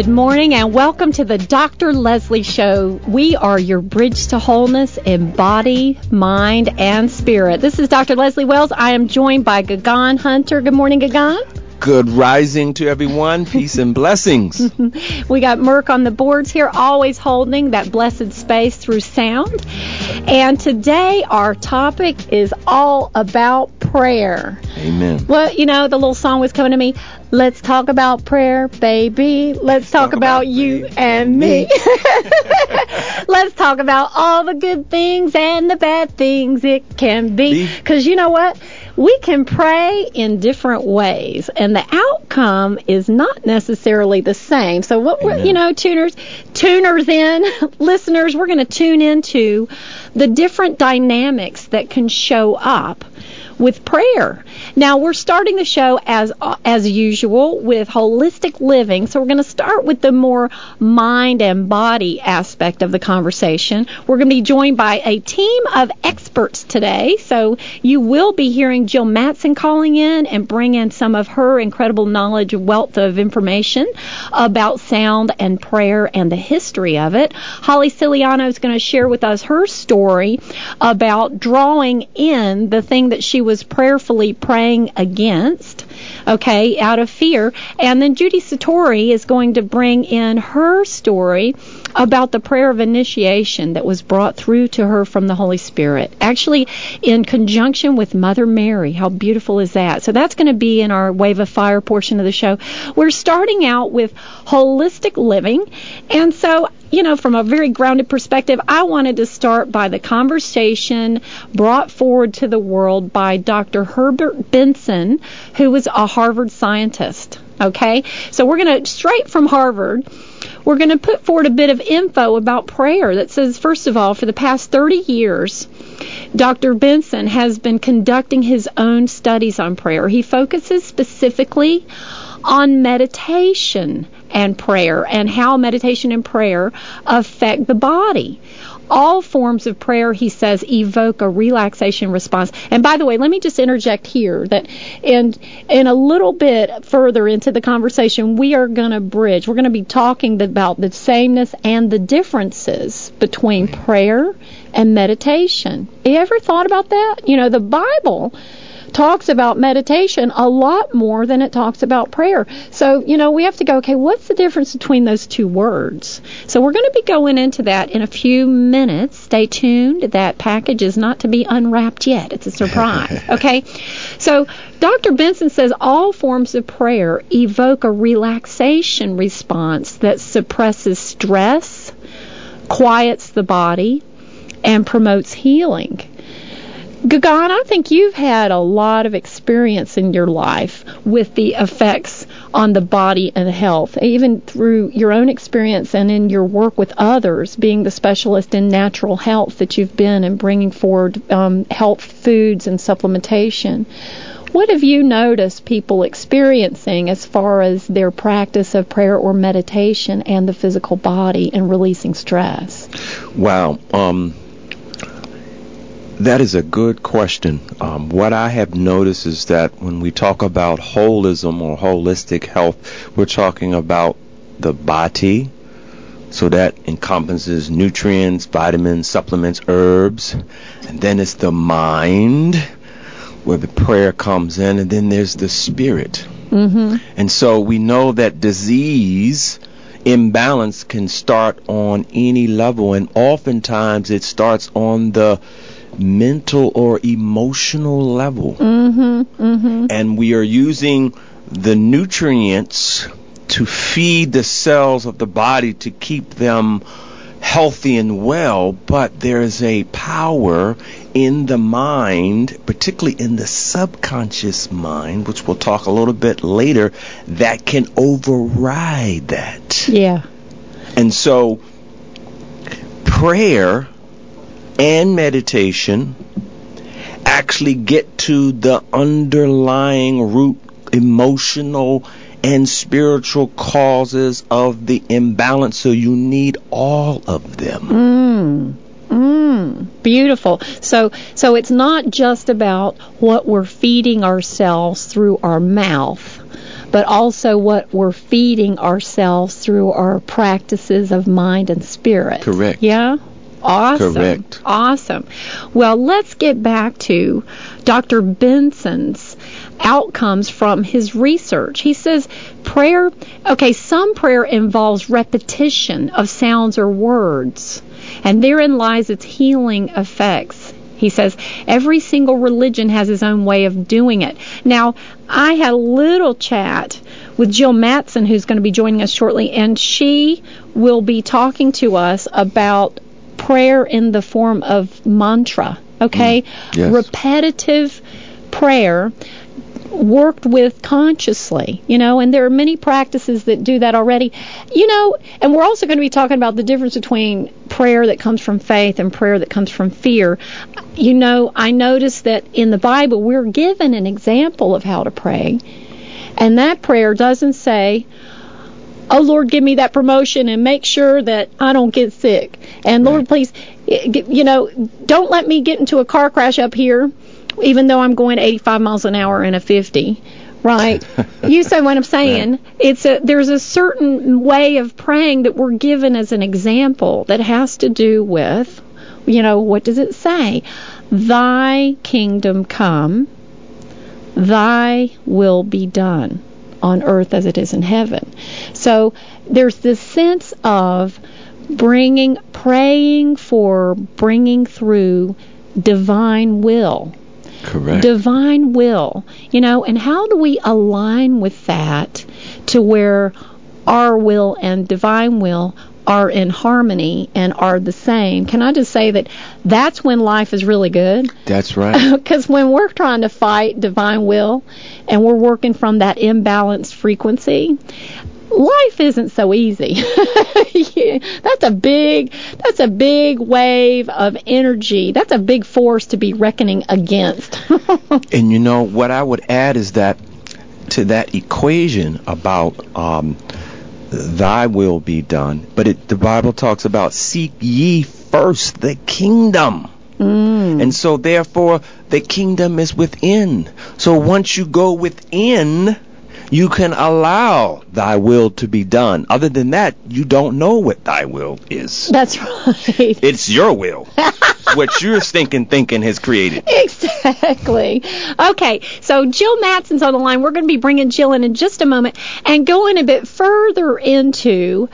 Good morning and welcome to the Dr. Leslie Show. We are your bridge to wholeness in body, mind, and spirit. This is Dr. Leslie Wells. I am joined by Gagan Hunter. Good morning, Gagan. Good rising to everyone. Peace and blessings. We got Merck on the boards here, always holding that blessed space through sound. And today our topic is all about prayer. Amen. Well, you know, the little song was coming to me. Let's talk about prayer, baby. Let's talk about you and me. Let's talk about all the good things and the bad things it can be. Because you know what? We can pray in different ways, and the outcome is not necessarily the same. So what we're, you know, tuners in, listeners, we're going to tune into the different dynamics that can show up with prayer. Now, we're starting the show as usual with holistic living. So we're going to start with the more mind and body aspect of the conversation. We're going to be joined by a team of experts today. So you will be hearing Jill Matson calling in and bring in some of her incredible knowledge, wealth of information about sound and prayer and the history of it. Holly Ciliano is going to share with us her story about drawing in the thing that she was prayerfully praying against, okay, out of fear. And then Judy Satori is going to bring in her story about the prayer of initiation that was brought through to her from the Holy Spirit, actually in conjunction with Mother Mary. How beautiful is that? So that's going to be in our Wave of Fire portion of the show. We're starting out with holistic living, and so, you know, from a very grounded perspective, I wanted to start by the conversation brought forward to the world by Dr. Herbert Benson, who was a Harvard scientist. Okay? So we're going to, straight from Harvard, we're going to put forward a bit of info about prayer that says, first of all, for the past 30 years, Dr. Benson has been conducting his own studies on prayer. He focuses specifically on meditation and prayer and how meditation and prayer affect the body. All forms of prayer, he says, evoke a relaxation response. And by the way, let me just interject here that in a little bit further into the conversation, we are going to bridge. We're going to be talking about the sameness and the differences between prayer and meditation. Have you ever thought about that? You know, the Bible talks about meditation a lot more than it talks about prayer. So, you know, we have to go, okay, what's the difference between those two words? So we're going to be going into that in a few minutes. Stay tuned. That package is not to be unwrapped yet. It's a surprise. Okay? So Dr. Benson says all forms of prayer evoke a relaxation response that suppresses stress, quiets the body, and promotes healing. Gagan, I think you've had a lot of experience in your life with the effects on the body and health, even through your own experience and in your work with others, being the specialist in natural health that you've been and bringing forward health foods and supplementation. What have you noticed people experiencing as far as their practice of prayer or meditation and the physical body and releasing stress? Wow. That is a good question. What I have noticed is that when we talk about holism or holistic health, we're talking about the body. So that encompasses nutrients, vitamins, supplements, herbs. And then it's the mind, where the prayer comes in. And then there's the spirit. Mm-hmm. And so we know that disease imbalance can start on any level. And oftentimes it starts on the mental or emotional level. Mm-hmm, mm-hmm. And we are using the nutrients to feed the cells of the body to keep them healthy and well, but there's a power in the mind, particularly in the subconscious mind, which we'll talk a little bit later, that can override that. Yeah. And so prayer and meditation actually get to the underlying root emotional and spiritual causes of the imbalance. So you need all of them. Beautiful. So it's not just about what we're feeding ourselves through our mouth, but also what we're feeding ourselves through our practices of mind and spirit. Correct. Yeah? Awesome. Correct. Awesome. Well, let's get back to Dr. Benson's outcomes from his research. He says some prayer involves repetition of sounds or words, and therein lies its healing effects. He says every single religion has its own way of doing it. Now, I had a little chat with Jill Mattson, who's going to be joining us shortly, and she will be talking to us about prayer in the form of mantra, okay? Yes. Repetitive prayer worked with consciously, and there are many practices that do that already, and we're also going to be talking about the difference between prayer that comes from faith and prayer that comes from fear. I noticed that in the Bible we're given an example of how to pray, and that prayer doesn't say, "Oh Lord, give me that promotion and make sure that I don't get sick," and Lord, please, don't let me get into a car crash up here even though I'm going 85 miles an hour in a 50, right? You say what I'm saying. There's a certain way of praying that we're given as an example that has to do with, what does it say? Thy kingdom come, thy will be done on earth as it is in heaven. So there's this sense of praying for bringing through divine will. Correct. Divine will, and how do we align with that to where our will and divine will are in harmony and are the same? Can I just say that's when life is really good? That's right. Because when we're trying to fight divine will and we're working from that imbalanced frequency, life isn't so easy. That's a big wave of energy. That's a big force to be reckoning against. And what I would add is that to that equation about thy will be done, but the Bible talks about seek ye first the kingdom. And so therefore the kingdom is within. So once you go within, you can allow thy will to be done. Other than that, you don't know what thy will is. That's right. It's your will. What your stinking thinking has created. Exactly. Okay, so Jill Mattson's on the line. We're going to be bringing Jill in just a moment and going a bit further into,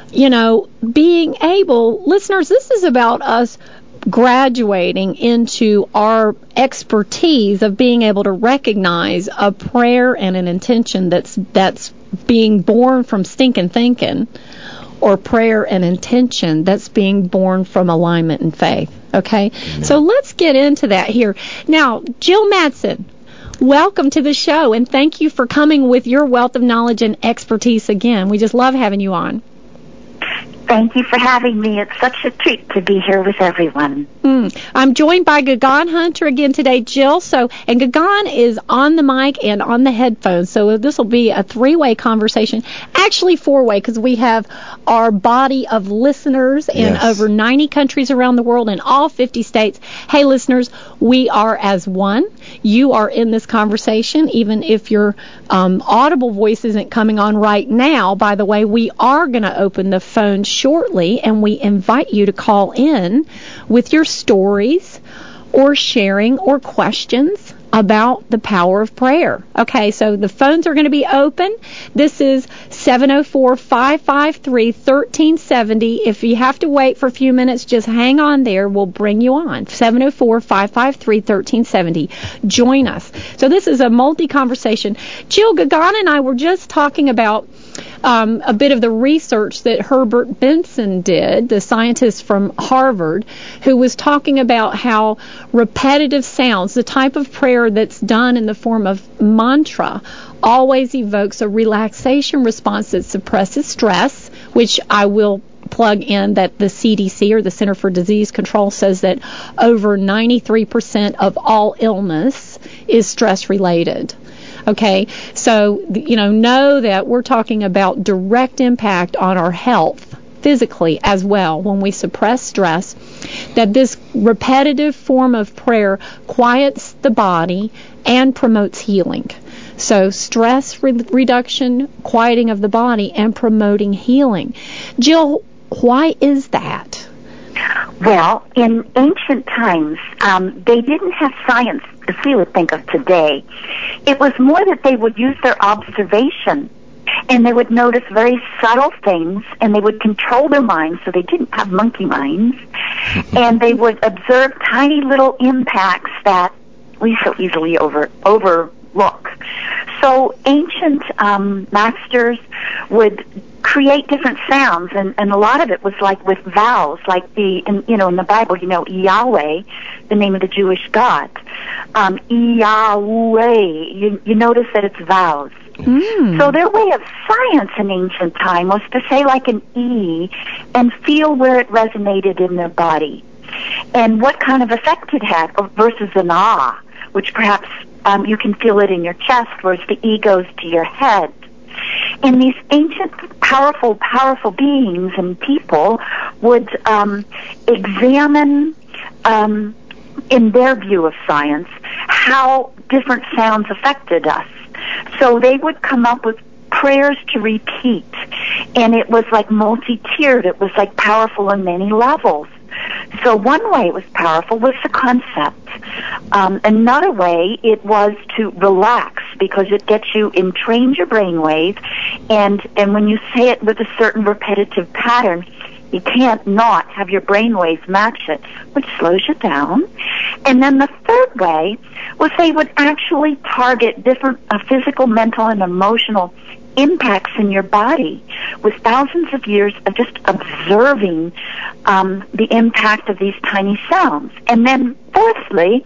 being able, listeners, this is about us graduating into our expertise of being able to recognize a prayer and an intention that's being born from stinking thinking, or prayer and intention that's being born from alignment and faith. Okay? Amen. So let's get into that here. Now, Jill Mattson, welcome to the show, and thank you for coming with your wealth of knowledge and expertise again. We just love having you on. Thank you for having me. It's such a treat to be here with everyone. I'm joined by Gagan Hunter again today, Jill. And Gagan is on the mic and on the headphones, so this will be a three-way conversation. Actually, four-way, because we have our body of listeners in over 90 countries around the world in all 50 states. Hey, listeners, we are as one. You are in this conversation, even if your audible voice isn't coming on right now. By the way, we are going to open the phone shortly, and we invite you to call in with your stories or sharing or questions about the power of prayer. Okay, so the phones are going to be open. This is 704-553-1370. If you have to wait for a few minutes, just hang on there. We'll bring you on. 704-553-1370. Join us. So this is a multi-conversation. Jill, Gagan and I were just talking about a bit of the research that Herbert Benson did, the scientist from Harvard, who was talking about how repetitive sounds, the type of prayer that's done in the form of mantra, always evokes a relaxation response that suppresses stress, which I will plug in that the CDC, or the Center for Disease Control, says that over 93% of all illness is stress-related. Okay, so, know that we're talking about direct impact on our health physically as well when we suppress stress, that this repetitive form of prayer quiets the body and promotes healing. So stress reduction, quieting of the body, and promoting healing. Jill, why is that? Well, in ancient times, they didn't have science as we would think of today. It was more that they would use their observation, and they would notice very subtle things, and they would control their minds, so they didn't have monkey minds, and they would observe tiny little impacts that we so easily overlook. So ancient masters would create different sounds, and a lot of it was like with vowels, like in the Bible, Yahweh, the name of the Jewish God. Yahweh, you notice that it's vowels. So their way of science in ancient time was to say like an E and feel where it resonated in their body and what kind of effect it had versus an Ah, which perhaps you can feel it in your chest, whereas the E goes to your head. And these ancient, powerful beings and people would examine, in their view of science, how different sounds affected us. So they would come up with prayers to repeat, and it was like multi-tiered. It was like powerful on many levels. So one way it was powerful was the concept. Another way it was to relax, because it gets you entrains your brainwave, and when you say it with a certain repetitive pattern, you can't not have your brainwaves match it, which slows you down. And then the third way was they would actually target different physical, mental, and emotional impacts in your body with thousands of years of just observing the impact of these tiny sounds. And then fourthly,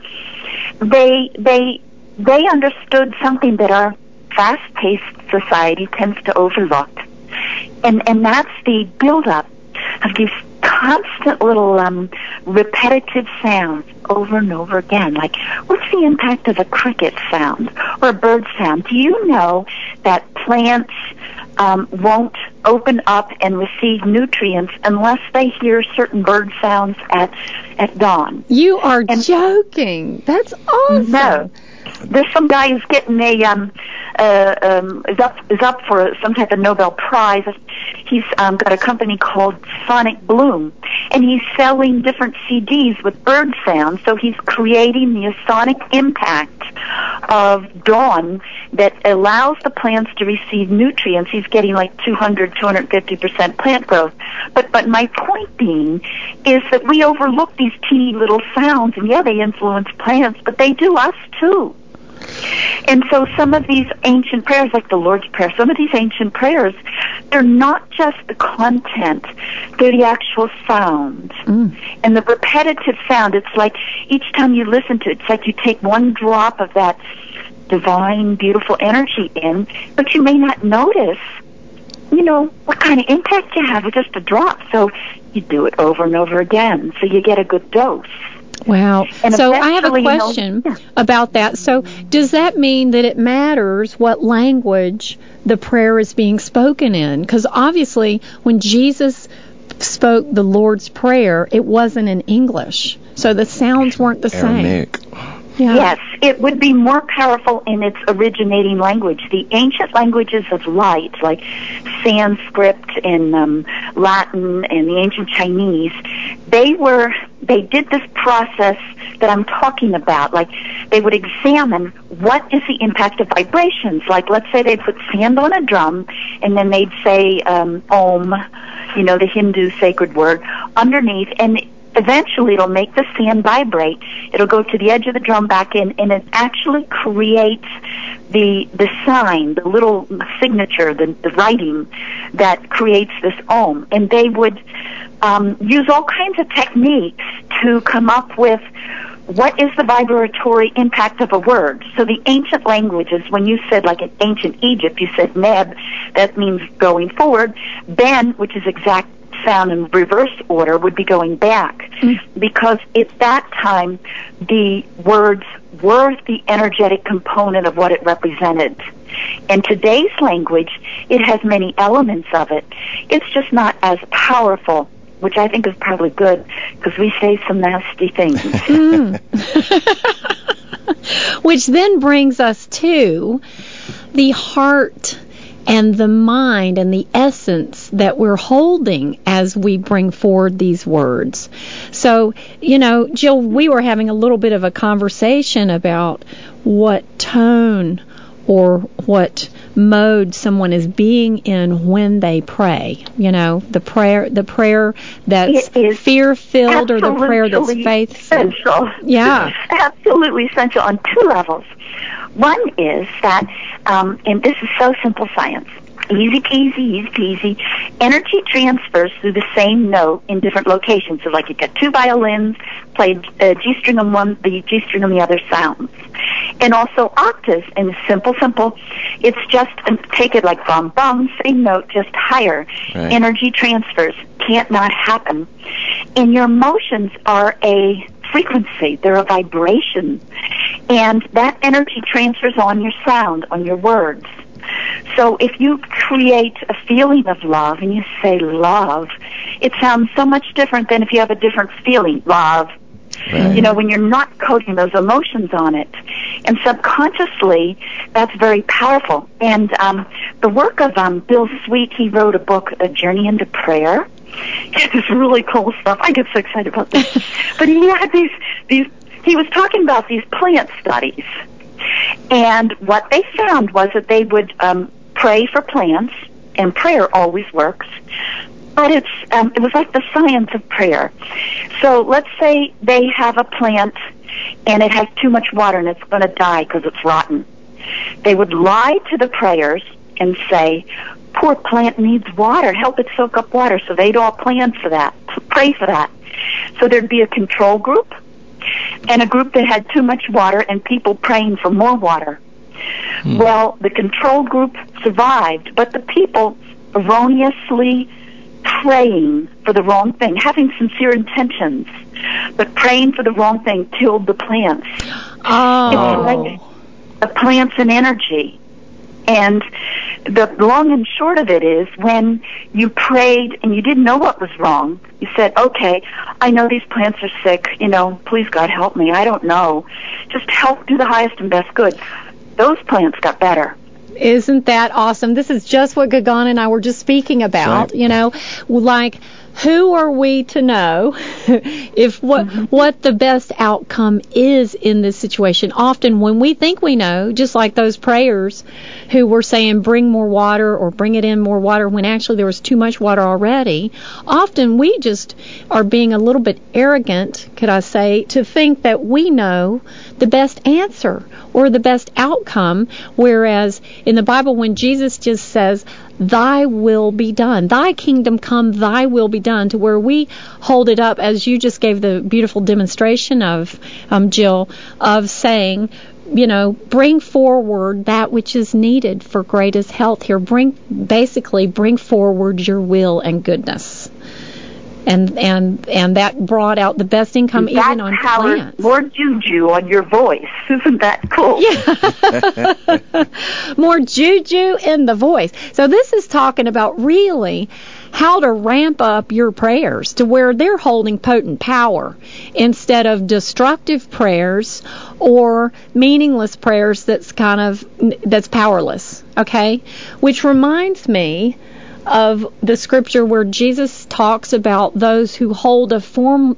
they understood something that our fast-paced society tends to overlook, and that's the build-up of these constant little repetitive sounds over and over again. Like, what's the impact of a cricket sound or a bird sound? Do you know that plants won't open up and receive nutrients unless they hear certain bird sounds at dawn? You are joking. That's awesome. No. There's some guy who's getting is up for some type of Nobel Prize. He's got a company called Sonic Bloom, and he's selling different CDs with bird sounds. So he's creating the sonic impact of dawn that allows the plants to receive nutrients. He's getting like 250% plant growth. But my point being is that we overlook these teeny little sounds, and yeah, they influence plants, but they do us too. And so some of these ancient prayers, like the Lord's Prayer, some of these ancient prayers, they're not just the content, they're the actual sound. And the repetitive sound, it's like each time you listen to it, it's like you take one drop of that divine, beautiful energy in, but you may not notice, what kind of impact you have with just a drop. So you do it over and over again, so you get a good dose. Wow. So I have a question about that. So does that mean that it matters what language the prayer is being spoken in? Because obviously when Jesus spoke the Lord's Prayer, it wasn't in English. So the sounds weren't the Aramaic. same. Yeah. Yes, it would be more powerful in its originating language. The ancient languages of light, like Sanskrit and Latin and the ancient Chinese, they did this process that I'm talking about. Like, they would examine what is the impact of vibrations. Like, let's say they put sand on a drum, and then they'd say Om, the Hindu sacred word, underneath, and eventually it'll make the sand vibrate. It'll go to the edge of the drum back in, and it actually creates the sign, the little signature, the writing that creates this Om. And they would use all kinds of techniques to come up with what is the vibratory impact of a word. So the ancient languages, when you said, like in ancient Egypt, you said Neb, that means going forward. Ben, which is exact sound in reverse order, would be going back, because at that time the words were the energetic component of what it represented. In today's language, it has many elements of it. It's just not as powerful, which I think is probably good, because we say some nasty things. Which then brings us to the heart and the mind and the essence that we're holding as we bring forward these words. So, Jill, we were having a little bit of a conversation about what tone or what mode someone is being in when they pray. The prayer that's fear-filled or the prayer that's faith-filled. Essential. Yeah. Absolutely essential on two levels. One is that, and this is so simple science, easy peasy, energy transfers through the same note in different locations. So like you've got two violins, played G string on one, the G string on the other sounds. And also octaves, and simple, it's just, take it like bum, same note, just higher. Right. Energy transfers can't not happen. And your emotions are a frequency, they're a vibration. And that energy transfers on your sound, on your words. So if you create a feeling of love and you say love, it sounds so much different than if you have a different feeling, love. Right. When you're not coding those emotions on it. And subconsciously, that's very powerful. And the work of Bill Sweet, he wrote a book, A Journey into Prayer. It's really cool stuff. I get so excited about this. But he had he was talking about these plant studies. And what they found was that they would pray for plants, and prayer always works. But it was like the science of prayer. So let's say they have a plant and it has too much water and it's going to die because it's rotten. They would lie to the prayers and say, poor plant needs water, help it soak up water. So they'd all plan for that, pray for that. So there'd be a control group and a group that had too much water and people praying for more water. Well, the control group survived, but the people erroneously praying for the wrong thing, having sincere intentions, but praying for the wrong thing killed the plants. Oh. It's like the plants and energy. And the long and short of it is when you prayed and you didn't know what was wrong, you said, okay, I know these plants are sick, please God help me, I don't know. Just help, do the highest and best good. Those plants got better. Isn't that awesome? This is just what Gagan and I were just speaking about. Right. Like, who are we to know what the best outcome is in this situation? Often when we think we know, just like those prayers who were saying bring more water or bring it in more water when actually there was too much water already, often we just are being a little bit arrogant, could I say, to think that we know the best answer or the best outcome, whereas in the Bible when Jesus just says, thy will be done, thy kingdom come, thy will be done, to where we hold it up, as you just gave the beautiful demonstration of, Jill, of saying, bring forward that which is needed for greatest health here. Bring forward your will and goodness. And that brought out the best income even on plants. More juju on your voice. Isn't that cool? Yeah. More juju in the voice. So this is talking about really how to ramp up your prayers to where they're holding potent power instead of destructive prayers or meaningless prayers that's powerless. Okay? Which reminds me of the scripture where Jesus talks about those who hold a form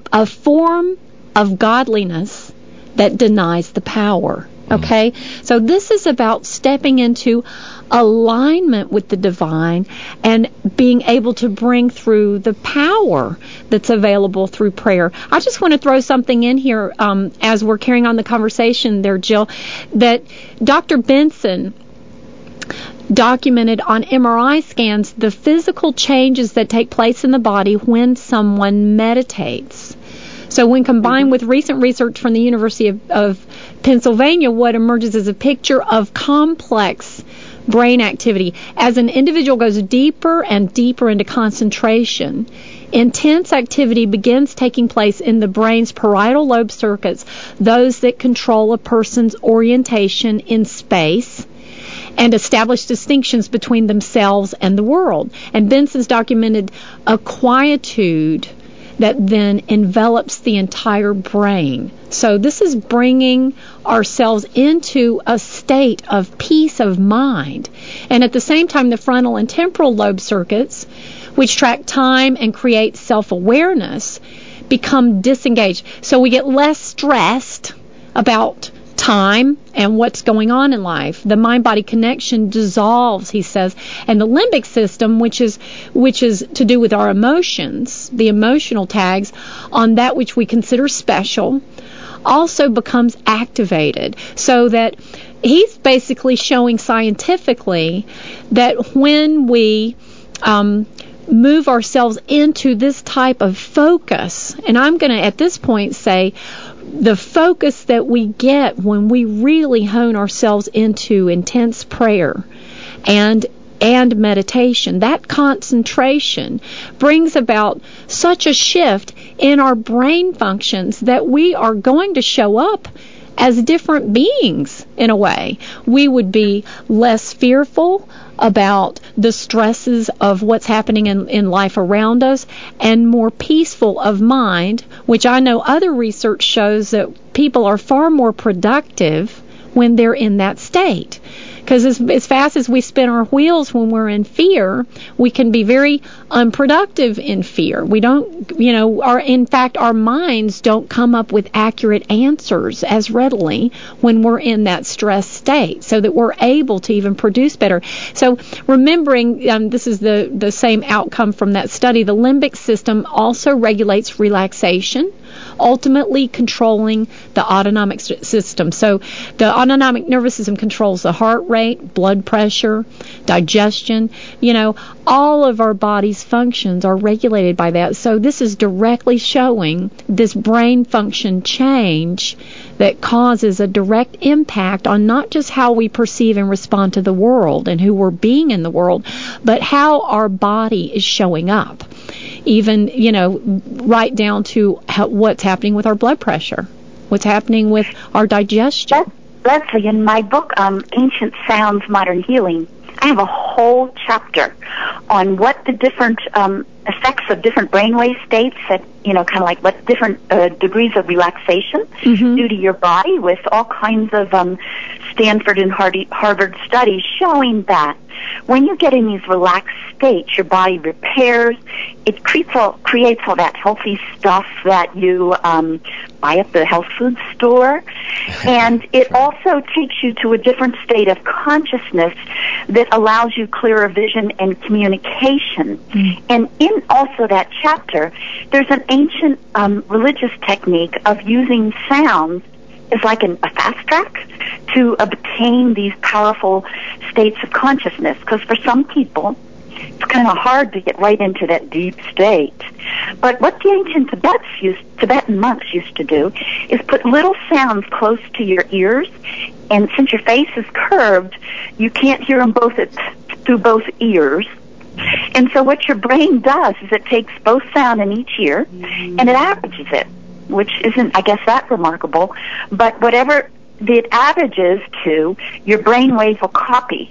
of godliness that denies the power. Okay? So this is about stepping into alignment with the divine and being able to bring through the power that's available through prayer. I just want to throw something in here as we're carrying on the conversation there, Jill, that Dr. Benson documented on MRI scans the physical changes that take place in the body when someone meditates. So when combined with recent research from the University of Pennsylvania, what emerges is a picture of complex brain activity. As an individual goes deeper and deeper into concentration, intense activity begins taking place in the brain's parietal lobe circuits, those that control a person's orientation in space and establish distinctions between themselves and the world. And Benson's documented a quietude that then envelops the entire brain. So this is bringing ourselves into a state of peace of mind. And at the same time, the frontal and temporal lobe circuits, which track time and create self-awareness, become disengaged. So we get less stressed about time and what's going on in life. The mind-body connection dissolves, he says, and the limbic system, which is to do with our emotions, the emotional tags on that which we consider special, also becomes activated. So that he's basically showing scientifically that when we move ourselves into this type of focus, and I'm going to at this point say the focus that we get when we really hone ourselves into intense prayer and meditation, that concentration brings about such a shift in our brain functions that we are going to show up as different beings in a way. We would be less fearful about the stresses of what's happening in life around us and more peaceful of mind, which I know other research shows that people are far more productive when they're in that state. Because as fast as we spin our wheels when we're in fear, we can be very unproductive in fear. We don't, in fact, our minds don't come up with accurate answers as readily when we're in that stress state, so that we're able to even produce better. So remembering, this is the same outcome from that study, the limbic system also regulates relaxation, ultimately controlling the autonomic system. So the autonomic nervous system controls the heart rate, blood pressure, digestion. All of our body's functions are regulated by that. So this is directly showing this brain function change that causes a direct impact on not just how we perceive and respond to the world and who we're being in the world, but how our body is showing up. Even, right down to what's happening with our blood pressure, what's happening with our digestion. Leslie, in my book, Ancient Sounds, Modern Healing, I have a whole chapter on what the different effects of different brainwave states that, kind of like what different degrees of relaxation do to your body, with all kinds of Stanford and Harvard studies showing that when you get in these relaxed states, your body repairs. It creates all that healthy stuff that you buy at the health food store. And it also takes you to a different state of consciousness that allows you clearer vision and communication. And in also that chapter, there's an ancient religious technique of using sounds as like a fast track to obtain these powerful states of consciousness. Because for some people, it's kind of hard to get right into that deep state. But what the ancient Tibetan monks used to do is put little sounds close to your ears, and since your face is curved, you can't hear them both through both ears. And so what your brain does is it takes both sound in each ear, and it averages it, which isn't, I guess, that remarkable. But whatever it averages to, your brain waves will copy.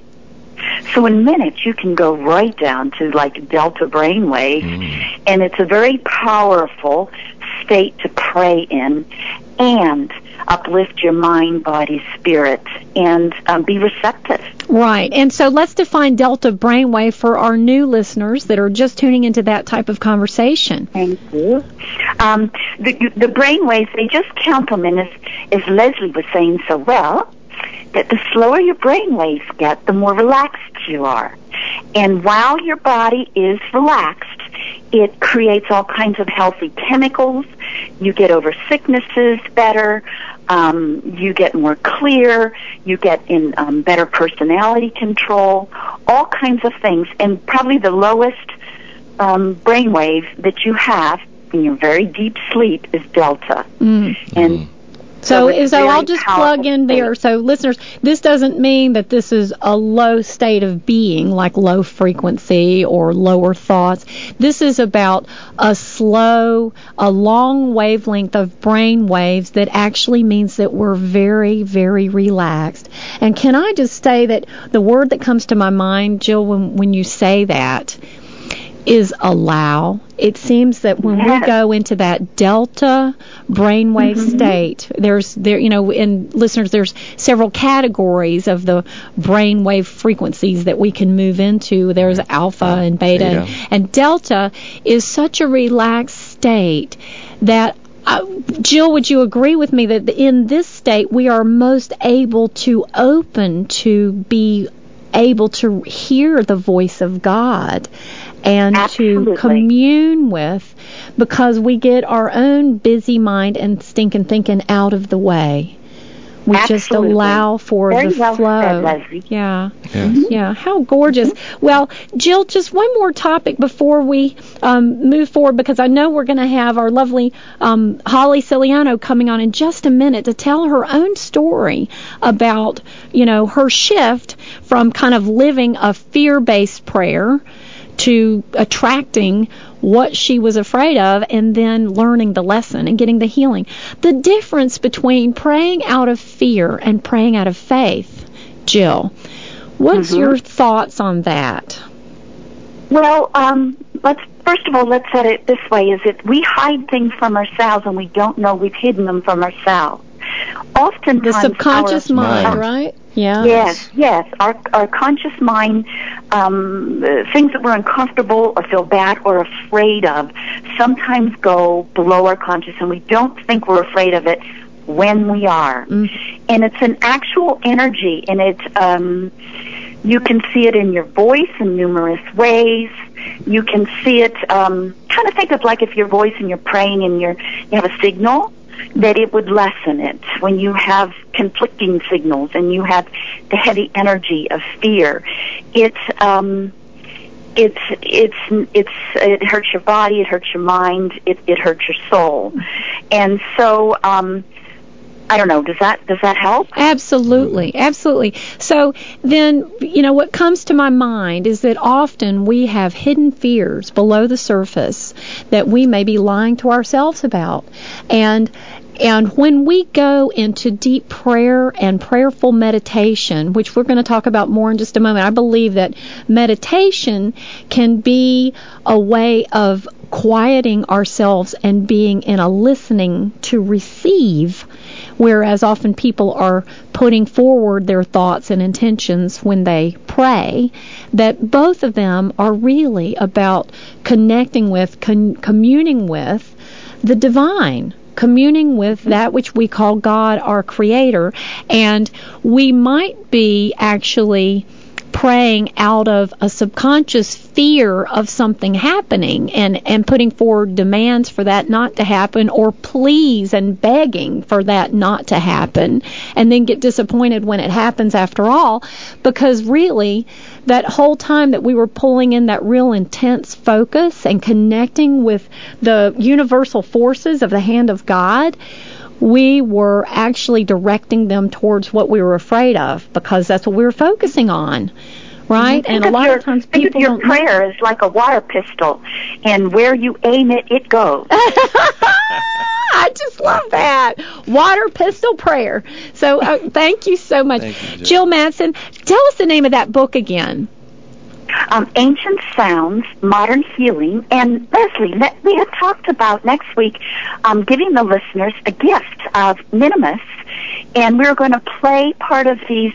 So in minutes, you can go right down to like delta brainwave, and it's a very powerful state to pray in and uplift your mind, body, spirit, and be receptive. Right. And so let's define delta brainwave for our new listeners that are just tuning into that type of conversation. Thank you. The brainwaves, they just count them, and as Leslie was saying so well, that the slower your brainwaves get, the more relaxed you are. And while your body is relaxed, it creates all kinds of healthy chemicals. You get over sicknesses better. You get more clear. You get in better personality control. All kinds of things. And probably the lowest brainwave that you have in your very deep sleep is delta. And So I'll just plug in there. So listeners, this doesn't mean that this is a low state of being, like low frequency or lower thoughts. This is about a long wavelength of brain waves that actually means that we're very, very relaxed. And can I just say that the word that comes to my mind, Jill, when you say that, is allow. It seems that when we go into that delta brainwave state, and listeners, there's several categories of the brainwave frequencies that we can move into. There's alpha and beta. And delta is such a relaxed state that Jill, would you agree with me that in this state we are most able to open to be able to hear the voice of God and to commune with, because we get our own busy mind and stinking thinking out of the way. We just allow for the flow. Said, Leslie. Yeah. Yeah. How gorgeous. Well, Jill, just one more topic before we move forward, because I know we're going to have our lovely Holly Ciliano coming on in just a minute to tell her own story about, her shift from kind of living a fear-based prayer to attracting what she was afraid of and then learning the lesson and getting the healing. The difference between praying out of fear and praying out of faith, Jill, what's your thoughts on that? Well, let's set it this way, is that we hide things from ourselves and we don't know we've hidden them from ourselves. Oftentimes, the subconscious mind, right? Yeah. Yes. Our conscious mind, things that we're uncomfortable or feel bad or afraid of, sometimes go below our conscious, and we don't think we're afraid of it when we are. And it's an actual energy, and you can see it in your voice in numerous ways. You can see it, kind of think of like if your voice and you're praying and you have a signal, that it would lessen it when you have conflicting signals and you have the heavy energy of fear. It hurts your body, it hurts your mind, it hurts your soul. And so, I don't know, does that help? Absolutely. So then, what comes to my mind is that often we have hidden fears below the surface that we may be lying to ourselves about. And when we go into deep prayer and prayerful meditation, which we're going to talk about more in just a moment, I believe that meditation can be a way of quieting ourselves and being in a listening to receive, whereas often people are putting forward their thoughts and intentions when they pray, that both of them are really about connecting with, communing with the divine, communing with that which we call God, our Creator. And we might be actually praying out of a subconscious fear of something happening and putting forward demands for that not to happen, or pleas and begging for that not to happen, and then get disappointed when it happens after all, because really that whole time that we were pulling in that real intense focus and connecting with the universal forces of the hand of God, we were actually directing them towards what we were afraid of, because that's what we were focusing on, right? And a lot of times people don't. Your prayer is like a water pistol, and where you aim it, it goes. I just love that. Water pistol prayer. So thank you so much. Thank you, Jill Madsen, tell us the name of that book again. Ancient Sounds, Modern Healing. And Leslie, we had talked about next week giving the listeners a gift of Minimus, and we're going to play part of these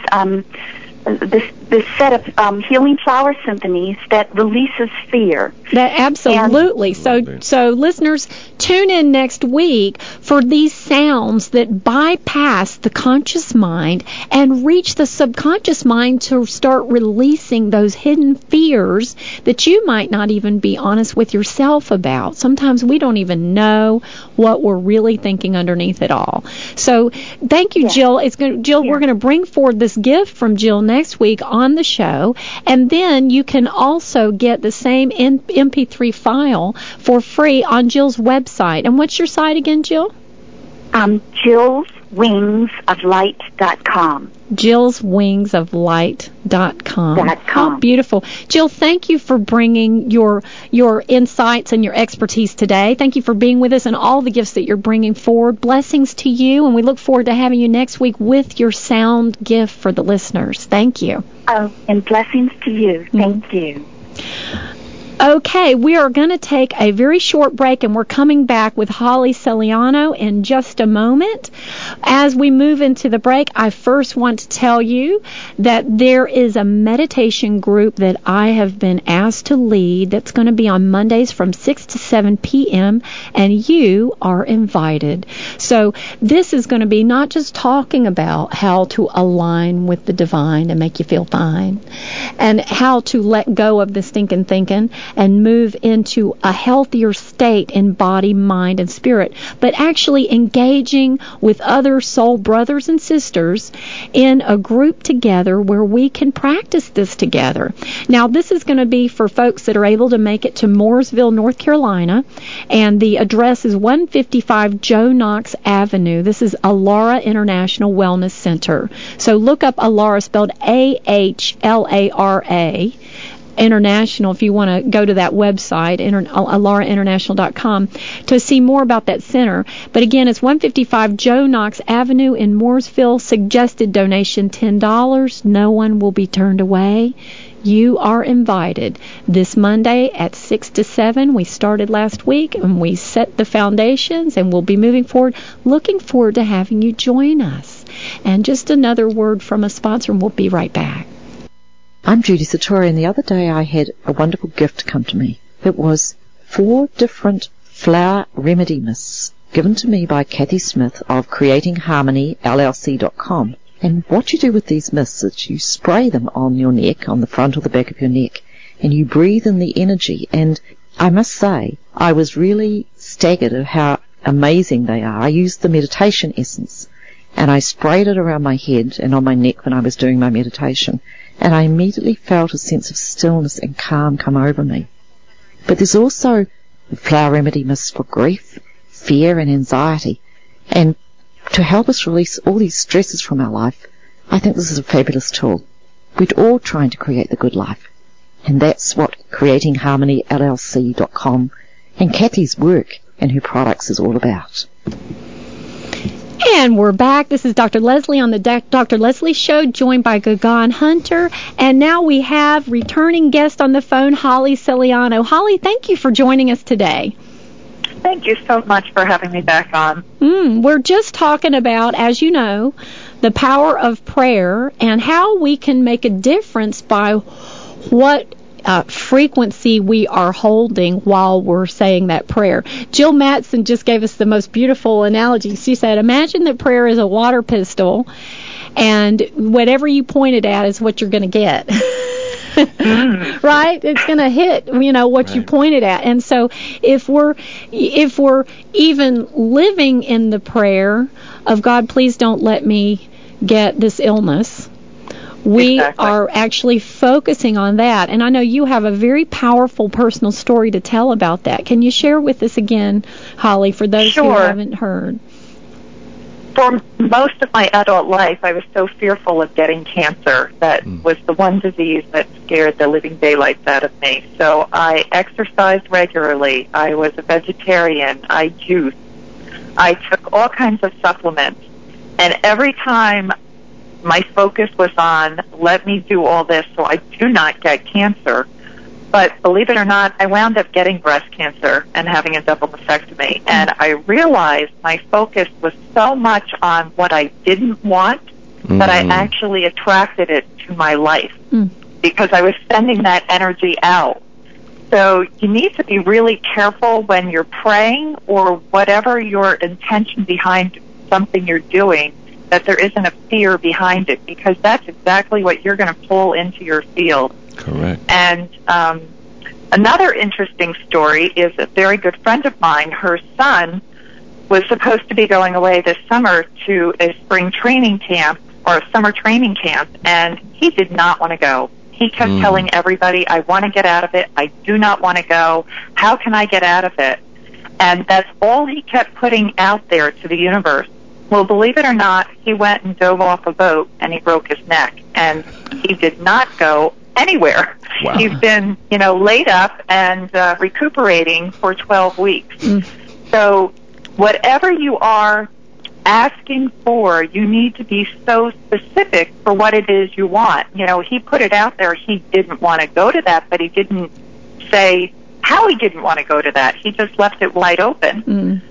this set of healing flower symphonies that releases fear. Absolutely. So listeners, tune in next week for these sounds that bypass the conscious mind and reach the subconscious mind to start releasing those hidden fears that you might not even be honest with yourself about. Sometimes we don't even know what we're really thinking underneath it all. So thank you, Jill. We're going to bring forward this gift from Jill next week on the show, and then you can also get the same MP3 file for free on Jill's website. And what's your site again, Jill? JillsWingsOfLight.com. JillsWingsOfLight.com. How beautiful. Jill, thank you for bringing your insights and your expertise today. Thank you for being with us and all the gifts that you're bringing forward. Blessings to you, and we look forward to having you next week with your sound gift for the listeners. Thank you. And blessings to you. Thank you. Okay, we are going to take a very short break, and we're coming back with Holly Celiano in just a moment. As we move into the break, I first want to tell you that there is a meditation group that I have been asked to lead that's going to be on Mondays from 6 to 7 p.m., and you are invited. So this is going to be not just talking about how to align with the divine and make you feel fine, and how to let go of the stinking thinking and move into a healthier state in body, mind, and spirit, but actually engaging with other soul brothers and sisters in a group together where we can practice this together. Now, this is going to be for folks that are able to make it to Mooresville, North Carolina, and the address is 155 Joe Knox Avenue. This is Alara International Wellness Center. So look up Alara, spelled AHLARA. International, if you want to go to that website, alarainternational.com, to see more about that center. But again, it's 155 Joe Knox Avenue in Mooresville. Suggested donation $10. No one will be turned away. You are invited. This Monday at 6 to 7, we started last week, and we set the foundations, and we'll be moving forward. Looking forward to having you join us. And just another word from a sponsor, and we'll be right back. I'm Judy Satori, and the other day I had a wonderful gift come to me. It was 4 different flower remedy mists given to me by Kathy Smith of CreatingHarmonyLLC.com. And what you do with these mists is you spray them on your neck, on the front or the back of your neck, and you breathe in the energy. And I must say, I was really staggered at how amazing they are. I used the meditation essence, and I sprayed it around my head and on my neck when I was doing my meditation. And I immediately felt a sense of stillness and calm come over me. But there's also flower remedy mist for grief, fear, and anxiety. And to help us release all these stresses from our life, I think this is a fabulous tool. We're all trying to create the good life. And that's what CreatingHarmonyLLC.com and Kathy's work and her products is all about. And we're back. This is Dr. Leslie on the Dr. Leslie Show, joined by Gagan Hunter. And now we have returning guest on the phone, Holly Celiano. Holly, thank you for joining us today. Thank you so much for having me back on. We're just talking about, as you know, the power of prayer and how we can make a difference by what frequency we are holding while we're saying that prayer. Jill Mattson just gave us the most beautiful analogy. She said, imagine that prayer is a water pistol, and whatever you point it at is what you're going to get. Right? It's going to hit, what you pointed at. And so if we're even living in the prayer of God, please don't let me get this illness, we are actually focusing on that. And I know you have a very powerful personal story to tell about that. Can you share with us again, Holly, for those who haven't heard? For most of my adult life, I was so fearful of getting cancer. That was the one disease that scared the living daylights out of me. So I exercised regularly. I was a vegetarian. I juiced. I took all kinds of supplements. And every time my focus was on, let me do all this so I do not get cancer. But believe it or not, I wound up getting breast cancer and having a double mastectomy. And I realized my focus was so much on what I didn't want that I actually attracted it to my life because I was sending that energy out. So you need to be really careful when you're praying or whatever your intention behind something you're doing, that there isn't a fear behind it, because that's exactly what you're going to pull into your field. Correct. And another interesting story is a very good friend of mine, her son was supposed to be going away this summer to a spring training camp or a summer training camp, and he did not want to go. He kept telling everybody, I want to get out of it. I do not want to go. How can I get out of it? And that's all he kept putting out there to the universe. Well, believe it or not, he went and dove off a boat and he broke his neck, and he did not go anywhere. Wow. He's been, laid up and recuperating for 12 weeks. So whatever you are asking for, you need to be so specific for what it is you want. He put it out there. He didn't want to go to that, but he didn't say how he didn't want to go to that. He just left it wide open.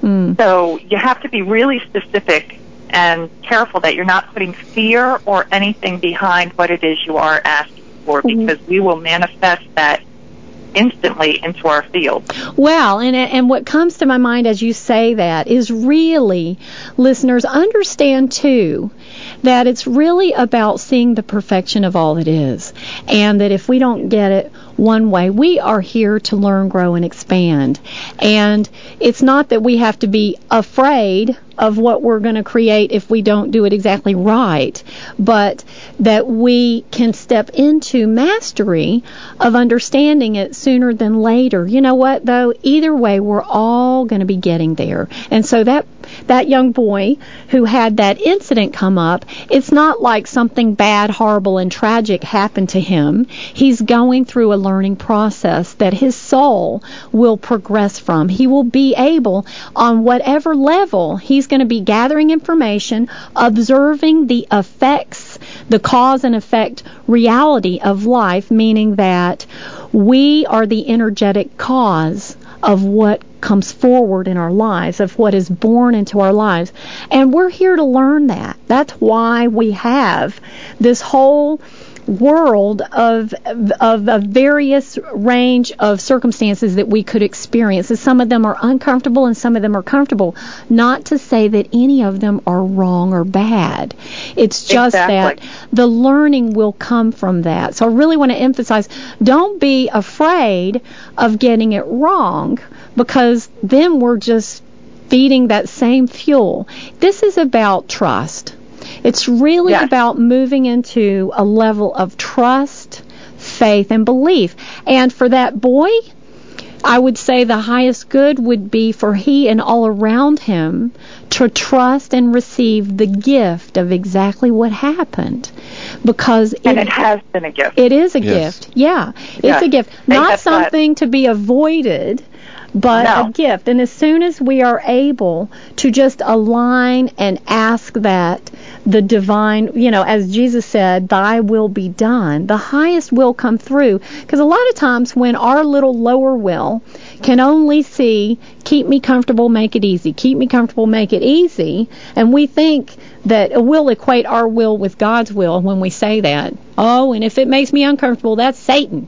So you have to be really specific and careful that you're not putting fear or anything behind what it is you are asking for, because we will manifest that instantly into our field. Well, and what comes to my mind as you say that is really, listeners, understand too that it's really about seeing the perfection of all it is, and that if we don't get it one way, we are here to learn, grow, and expand. And it's not that we have to be afraid of what we're going to create if we don't do it exactly right, but that we can step into mastery of understanding it sooner than later. You know what, though? Either way, we're all going to be getting there. And so that young boy who had that incident come up, it's not like something bad, horrible, and tragic happened to him. He's going through a learning process that his soul will progress from. He will be able, on whatever level, he's going to be gathering information, observing the effects, the cause and effect reality of life, meaning that we are the energetic cause of what comes forward in our lives, of what is born into our lives. And we're here to learn that. That's why we have this whole world of a various range of circumstances that we could experience. And some of them are uncomfortable and some of them are comfortable. Not to say that any of them are wrong or bad. It's just that the learning will come from that. So I really want to emphasize, don't be afraid of getting it wrong, because then we're just feeding that same fuel. This is about trust. It's really about moving into a level of trust, faith, and belief. And for that boy, I would say the highest good would be for he and all around him to trust and receive the gift of exactly what happened. Because it has been a gift. It is a gift. Yeah. It's a gift. Not something to be avoided, but a gift. And as soon as we are able to just align and ask that the divine, as Jesus said, thy will be done, the highest will come through. Because a lot of times when our little lower will can only see, keep me comfortable, make it easy, keep me comfortable, make it easy, and we think that we'll equate our will with God's will when we say that. Oh, and if it makes me uncomfortable, that's Satan.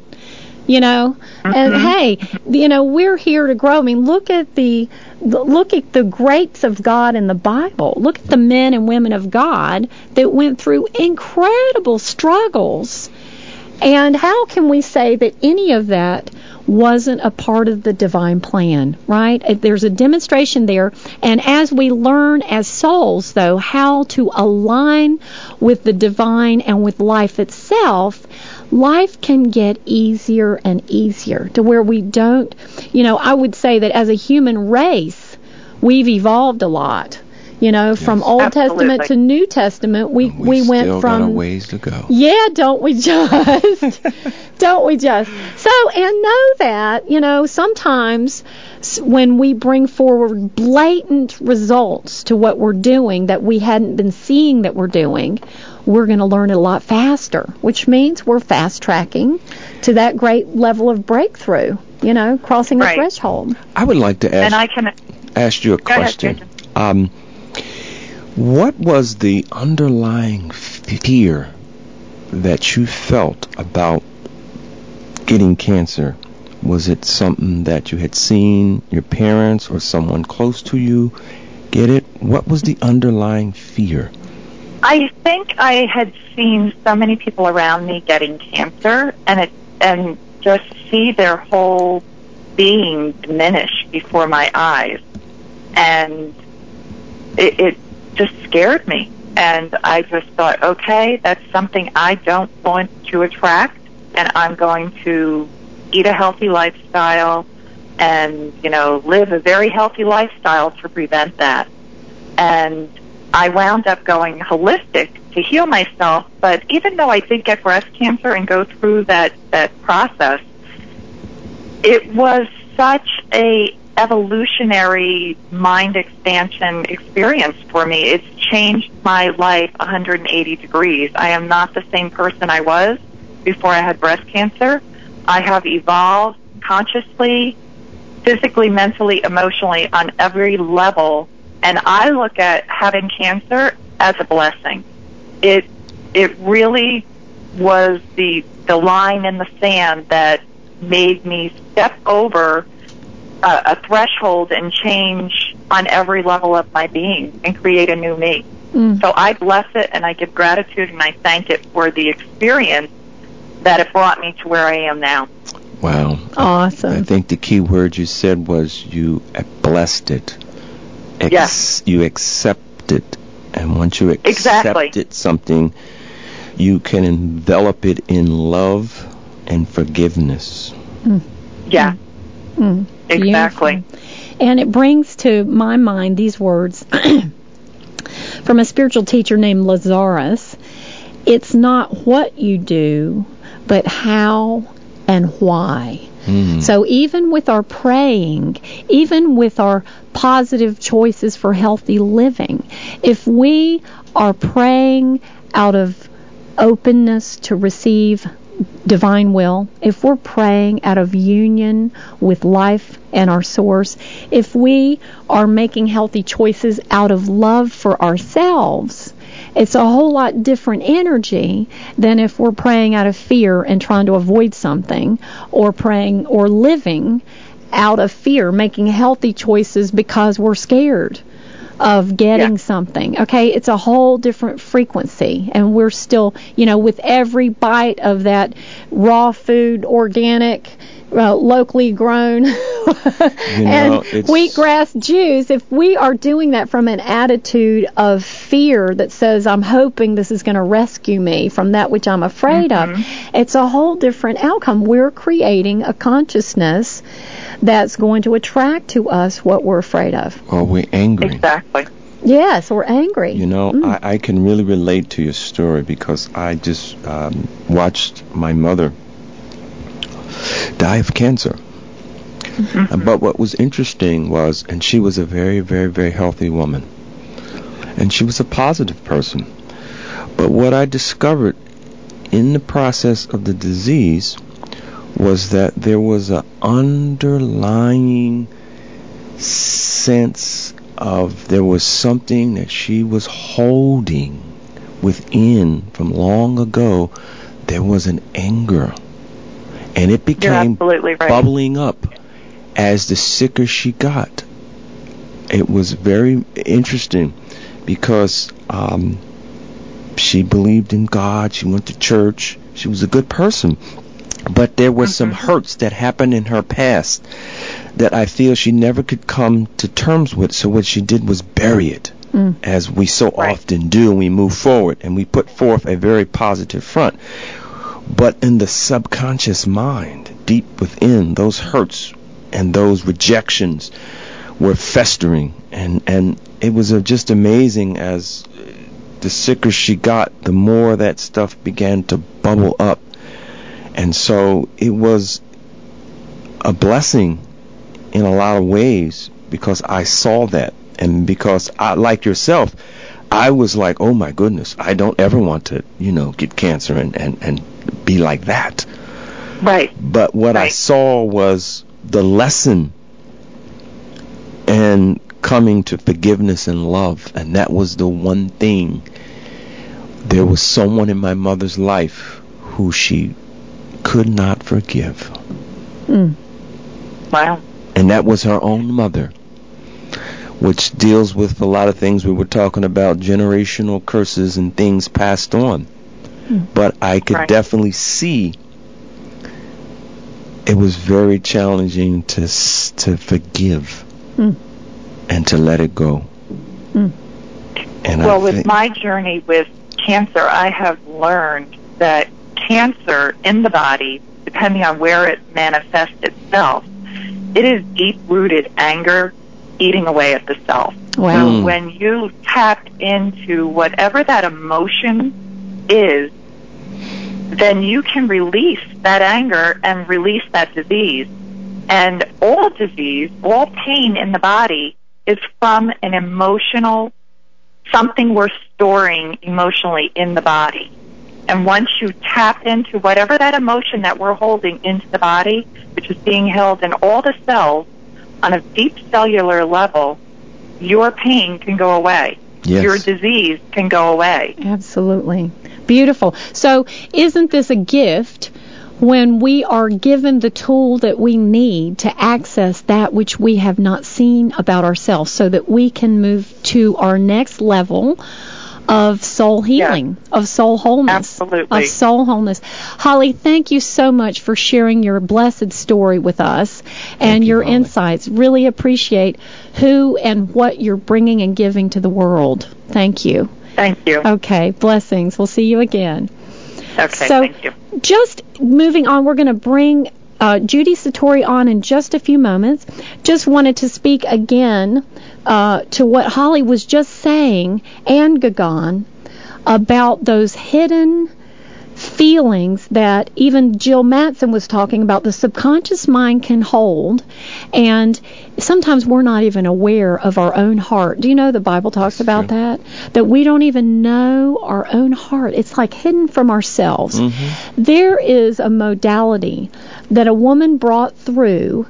And hey, we're here to grow. I mean, look at the greats of God in the Bible. Look at the men and women of God that went through incredible struggles. And how can we say that any of that wasn't a part of the divine plan, right? There's a demonstration there. And as we learn as souls, though, how to align with the divine and with life itself, life can get easier and easier to where we don't, I would say that as a human race, we've evolved a lot. From Old Testament to New Testament, we went from got a ways to go. Yeah, don't we just? Don't we just? So, and know that, sometimes when we bring forward blatant results to what we're doing that we hadn't been seeing that we're doing, we're going to learn it a lot faster, which means we're fast tracking to that great level of breakthrough, crossing the threshold. I would like to ask you a question. What was the underlying fear that you felt about getting cancer? Was it something that you had seen your parents or someone close to you get it? What was the underlying fear? I think I had seen so many people around me getting cancer, and just see their whole being diminish before my eyes, and it just scared me. And I just thought, okay, that's something I don't want to attract, and I'm going to eat a healthy lifestyle and, live a very healthy lifestyle to prevent that. And I wound up going holistic to heal myself, but even though I did get breast cancer and go through that process, it was such a evolutionary mind expansion experience for me. It's changed my life 180 degrees. I am not the same person I was before I had breast cancer. I have evolved consciously, physically, mentally, emotionally, on every level. And I look at having cancer as a blessing. It really was the line in the sand that made me step over a threshold and change on every level of my being and create a new me. So I bless it, and I give gratitude, and I thank it for the experience that it brought me to where I am now. Wow. Awesome. I think the key word you said was you blessed it. Yes. You accept it. And once you accept Exactly. something, you can envelop it in love and forgiveness. Yeah. Exactly. Beautiful. And it brings to my mind these words from a spiritual teacher named Lazarus. It's not what you do, but how and why. So even with our praying, even with our positive choices for healthy living, if we are praying out of openness to receive divine will, if we're praying out of union with life and our source, if we are making healthy choices out of love for ourselves, it's a whole lot different energy than if we're praying out of fear and trying to avoid something, or praying or living out of fear, making healthy choices because we're scared of getting something. Okay, it's a whole different frequency, and we're still, with every bite of that raw food, organic, locally grown and wheatgrass juice, if we are doing that from an attitude of fear that says, I'm hoping this is going to rescue me from that which I'm afraid of, it's a whole different outcome. We're creating a consciousness that's going to attract to us what we're afraid of. Or we're angry. Exactly. Yes, we're angry. I can really relate to your story because I just watched my mother die of cancer. But what was interesting was, and she was a very, very, very healthy woman, and she was a positive person. But what I discovered in the process of the disease was that there was an underlying sense of there was something that she was holding within from long ago. There was an anger, and it became bubbling up as the sicker she got. It was very interesting because she believed in God. She went to church. She was a good person. But there were some hurts that happened in her past that I feel she never could come to terms with. So what she did was bury it, as we so often do, and we move forward, and we put forth a very positive front. But in the subconscious mind, deep within, those hurts and those rejections were festering. And it was just amazing, as the sicker she got, the more that stuff began to bubble up. And so it was a blessing in a lot of ways because I saw that. And because I, like yourself, I was like, oh my goodness, I don't ever want to, get cancer and be like that. Right. But what I saw was the lesson and coming to forgiveness and love. And that was the one thing. There was someone in my mother's life who she could not forgive. Wow. And that was her own mother, which deals with a lot of things we were talking about, generational curses and things passed on. But I could definitely see it was very challenging to forgive and to let it go. And with my journey with cancer, I have learned that cancer in the body, depending on where it manifests itself, it is deep-rooted anger eating away at the self. Wow. So when you tap into whatever that emotion is, then you can release that anger and release that disease. And all disease, all pain in the body is from an emotional, something we're storing emotionally in the body. And once you tap into whatever that emotion that we're holding into the body, which is being held in all the cells on a deep cellular level, your pain can go away. Yes. Your disease can go away. Absolutely. Beautiful. So isn't this a gift when we are given the tool that we need to access that which we have not seen about ourselves so that we can move to our next level of soul healing, of soul wholeness, Absolutely. of soul wholeness. Holly, thank you so much for sharing your blessed story with us and your Holly. insights. Really appreciate who and what you're bringing and giving to the world. Thank you. Thank you. Okay, blessings. We'll see you again. Okay, So, thank you. just moving on, we're going to bring Judy Satori on in just a few moments. Just wanted to speak again to what Holly was just saying, and Gagan, about those hidden feelings that even Jill Mattson was talking about, the subconscious mind can hold, and sometimes we're not even aware of our own heart. Do you know the Bible talks about that? That we don't even know our own heart. It's like hidden from ourselves. Mm-hmm. There is a modality that a woman brought through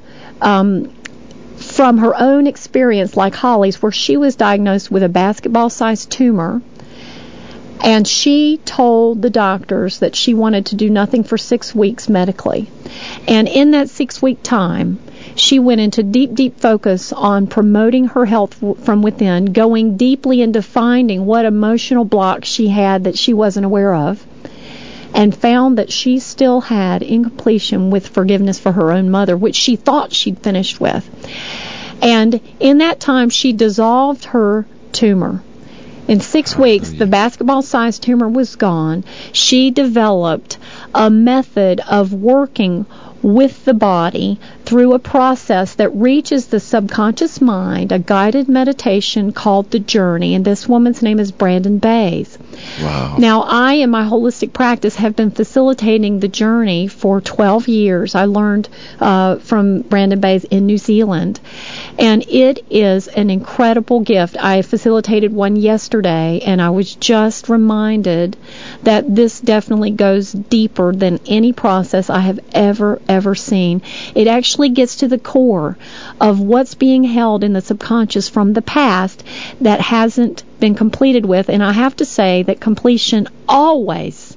from her own experience, like Holly's, where she was diagnosed with a basketball-sized tumor. And she told the doctors that she wanted to do nothing for 6 weeks medically. And in that 6-week time, she went into deep, deep focus on promoting her health from within, going deeply into finding what emotional blocks she had that she wasn't aware of, and found that she still had incompletion with forgiveness for her own mother, which she thought she'd finished with. And in that time, she dissolved her tumor. In 6 weeks, the basketball-sized tumor was gone. She developed a method of working with the body through a process that reaches the subconscious mind, a guided meditation called The Journey, and this woman's name is Brandon Bays. Wow. Now, I, in my holistic practice, have been facilitating The Journey for 12 years. I learned from Brandon Bays in New Zealand, and it is an incredible gift. I facilitated one yesterday, and I was just reminded that this definitely goes deeper than any process I have ever seen. It actually gets to the core of what's being held in the subconscious from the past that hasn't been completed with. And I have to say that completion always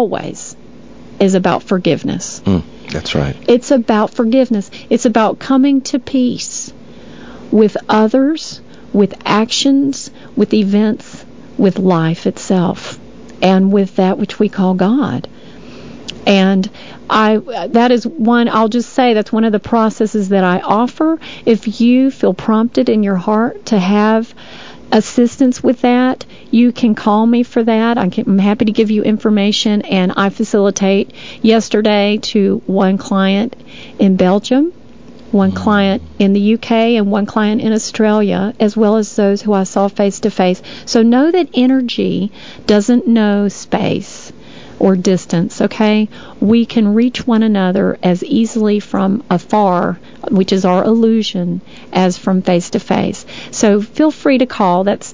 is about forgiveness. That's right. It's about forgiveness. It's about coming to peace with others, with actions, with events, with life itself, and with that which we call God. And that is one, I'll just say, that's one of the processes that I offer. If you feel prompted in your heart to have assistance with that, you can call me for that. I'm happy to give you information, and I facilitate yesterday to one client in Belgium, one client in the UK, and one client in Australia, as well as those who I saw face to face. So know that energy doesn't know space or distance, okay? We can reach one another as easily from afar, which is our illusion, as from face to face. So feel free to call. That's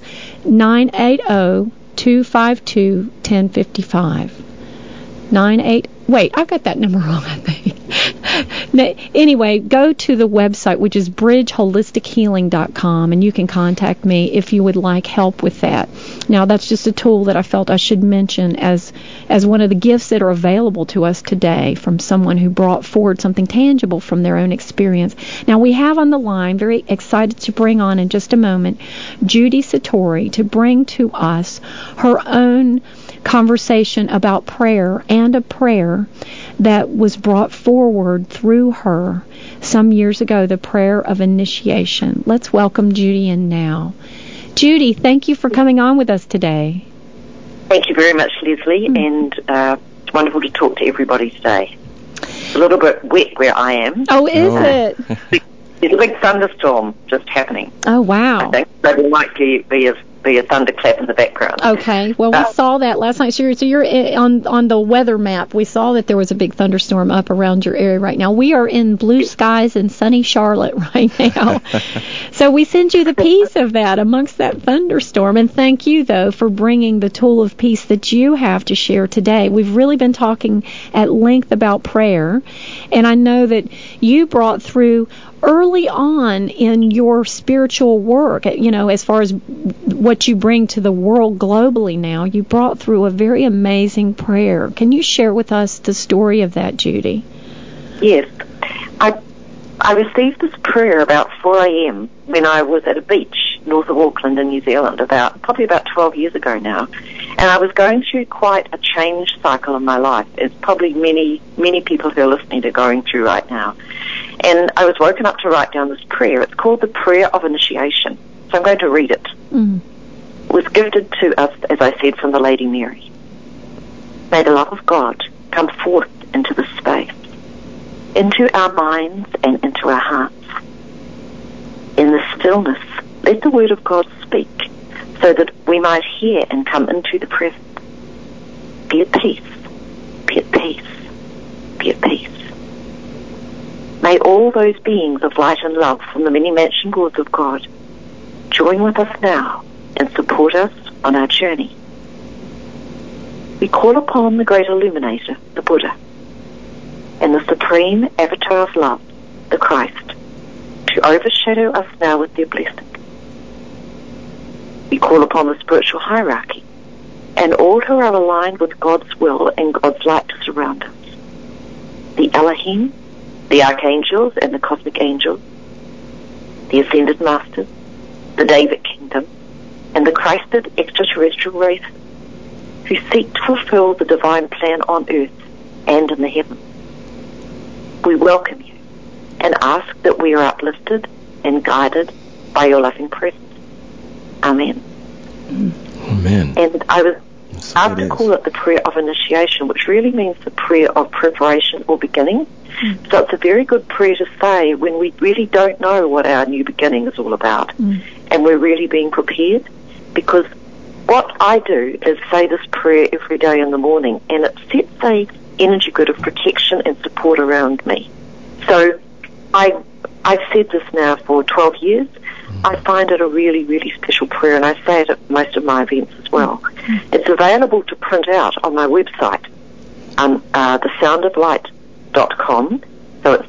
980-252-1055. Wait, I got that number wrong, I think. Anyway, go to the website, which is bridgeholistichealing.com, and you can contact me if you would like help with that. Now, that's just a tool that I felt I should mention as one of the gifts that are available to us today from someone who brought forward something tangible from their own experience. Now, we have on the line, very excited to bring on in just a moment, Judy Satori, to bring to us her own conversation about prayer, and a prayer that was brought forward through her some years ago, the prayer of initiation. Let's welcome Judy in now. Judy, thank you for coming on with us today. Thank you very much, Leslie, and it's wonderful to talk to everybody today. It's a little bit wet where I am. Oh, is it? There's a big thunderstorm just happening. Oh, wow. I think, but it might be as be a thunderclap in the background. Okay. Well, we saw that last night. So you're on the weather map. We saw that there was a big thunderstorm up around your area right now. We are in blue skies in sunny Charlotte right now. So we send you the peace of that amongst that thunderstorm. And thank you, though, for bringing the tool of peace that you have to share today. We've really been talking at length about prayer. And I know that you brought through early on in your spiritual work, as far as what you bring to the world globally now, you brought through a very amazing prayer. Can you share with us the story of that, Judy? Yes. I received this prayer about 4 a.m. when I was at a beach north of Auckland in New Zealand, probably about 12 years ago now. And I was going through quite a change cycle in my life, as probably many, many people who are listening are going through right now. And I was woken up to write down this prayer. It's called the Prayer of Initiation. So I'm going to read it. It was gifted to us, as I said, from the Lady Mary. May the love of God come forth into this space, into our minds and into our hearts. In the stillness, let the word of God speak, so that we might hear and come into the present. Be at peace, be at peace, be at peace. May all those beings of light and love from the many-mansioned worlds of God join with us now and support us on our journey. We call upon the great illuminator, the Buddha, and the supreme avatar of love, the Christ, to overshadow us now with their blessing. We call upon the spiritual hierarchy and all who are aligned with God's will and God's light to surround us. The Elohim, the archangels and the cosmic angels, the ascended masters, the David kingdom, and the Christed extraterrestrial race who seek to fulfill the divine plan on earth and in the heavens. We welcome you and ask that we are uplifted and guided by your loving presence. Amen. Amen. And I was asked to call it the prayer of initiation, which really means the prayer of preparation or beginning. So it's a very good prayer to say when we really don't know what our new beginning is all about, and we're really being prepared. Because what I do is say this prayer every day in the morning, and it sets a energy grid of protection and support around me. So I've said this now for 12 years. I find it a really, really special prayer, and I say it at most of my events as well. It's available to print out on my website, thesoundoflight.com. So it's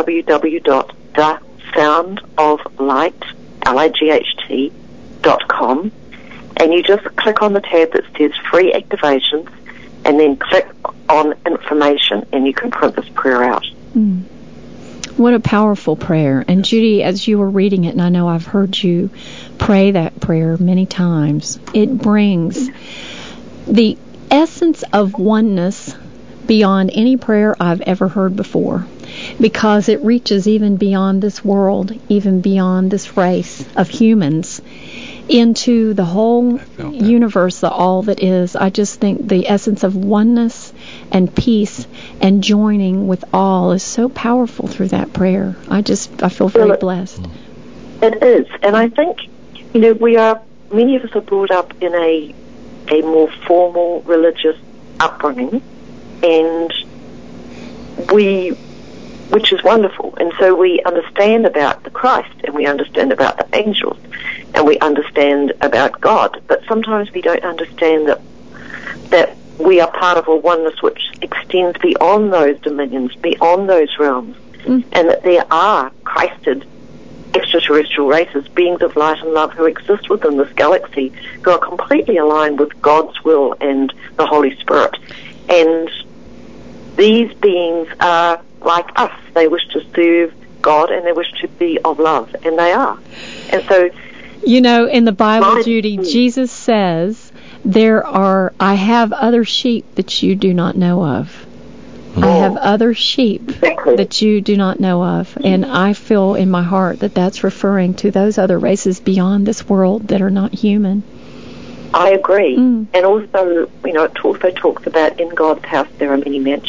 www.thesoundoflight.com, and you just click on the tab that says free activations, and then click on information, and you can print this prayer out. What a powerful prayer. And Judy, as you were reading it, and I know I've heard you pray that prayer many times, it brings the essence of oneness beyond any prayer I've ever heard before, because it reaches even beyond this world, even beyond this race of humans, into the whole universe, the all that is. I just think the essence of oneness and peace and joining with all is so powerful through that prayer. I feel very blessed. It is, and I think, many of us are brought up in a more formal religious upbringing, which is wonderful, and so we understand about the Christ, and we understand about the angels, and we understand about God, but sometimes we don't understand that we are part of a oneness which extends beyond those dominions, beyond those realms, and that there are Christed extraterrestrial races, beings of light and love who exist within this galaxy, who are completely aligned with God's will and the Holy Spirit. And these beings are like us. They wish to serve God and they wish to be of love, and they are. And so, in the Bible, Judy, Jesus says, I have other sheep that you do not know of. I have other sheep that you do not know of. And I feel in my heart that that's referring to those other races beyond this world that are not human. I agree. And also, it also talks about in God's house there are many mansions.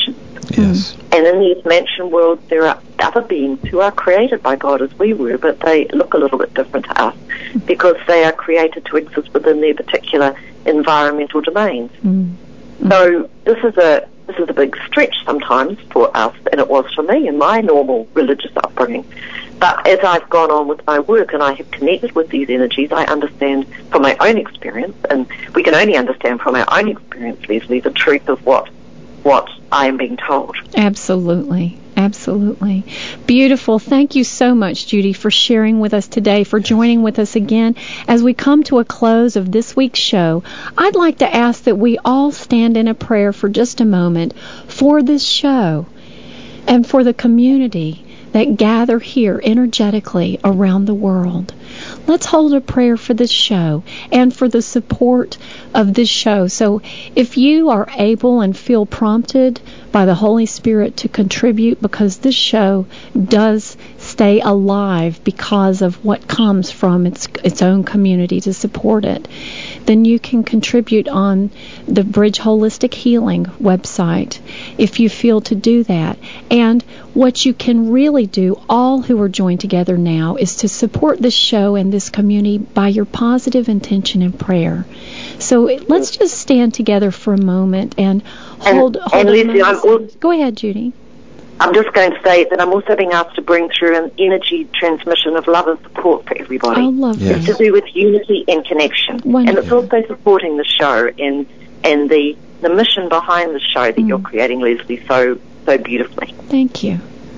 Yes. And in the dimension world, there are other beings who are created by God as we were, but they look a little bit different to us because they are created to exist within their particular environmental domains. So this is a big stretch sometimes for us, and it was for me in my normal religious upbringing. But as I've gone on with my work and I have connected with these energies, I understand from my own experience, and we can only understand from our own experience, Leslie, the truth of what I am being told. Absolutely. Absolutely. Beautiful. Thank you so much, Judy, for sharing with us today, for joining with us again. As we come to a close of this week's show, I'd like to ask that we all stand in a prayer for just a moment for this show and for the community that gather here energetically around the world. Let's hold a prayer for this show and for the support of this show. So if you are able and feel prompted by the Holy Spirit to contribute, because this show does stay alive because of what comes from its own community to support it, then you can contribute on the Bridge Holistic Healing website if you feel to do that. And what you can really do, all who are joined together now, is to support this show and this community by your positive intention and prayer. So let's just stand together for a moment and hold Leslie, go ahead, Judy. I'm just going to say that I'm also being asked to bring through an energy transmission of love and support for everybody. Oh, lovely. It's to do with unity and connection. Wonderful. And it's also supporting the show and the mission behind the show that you're creating, Leslie, so beautifully. Thank you.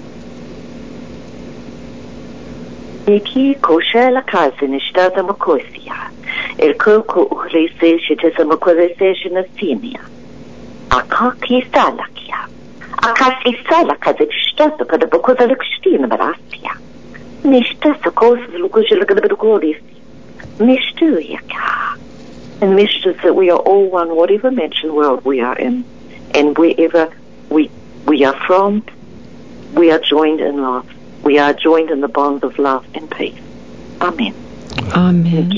Eki kosha la kazi nishtada makosia. El koko uhlese shitesa makozese shinasinia. Akaki salakia. Akasi salaka zishtada kada bakoza lukstina marasia. Nishtasa kosa lukusha kada bakoris. Mishtu yaka. And Mishtu that we are all one, whatever dimension world we are in, and wherever we are from, we are joined in love. We are joined in the bonds of love and peace. Amen. Amen.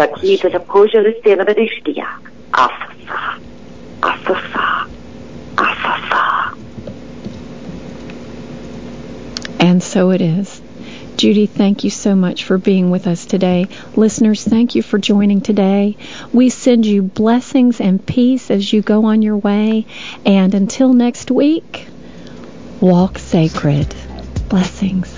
And so it is. Judy, thank you so much for being with us today. Listeners, thank you for joining today. We send you blessings and peace as you go on your way. And until next week, walk sacred. Blessings.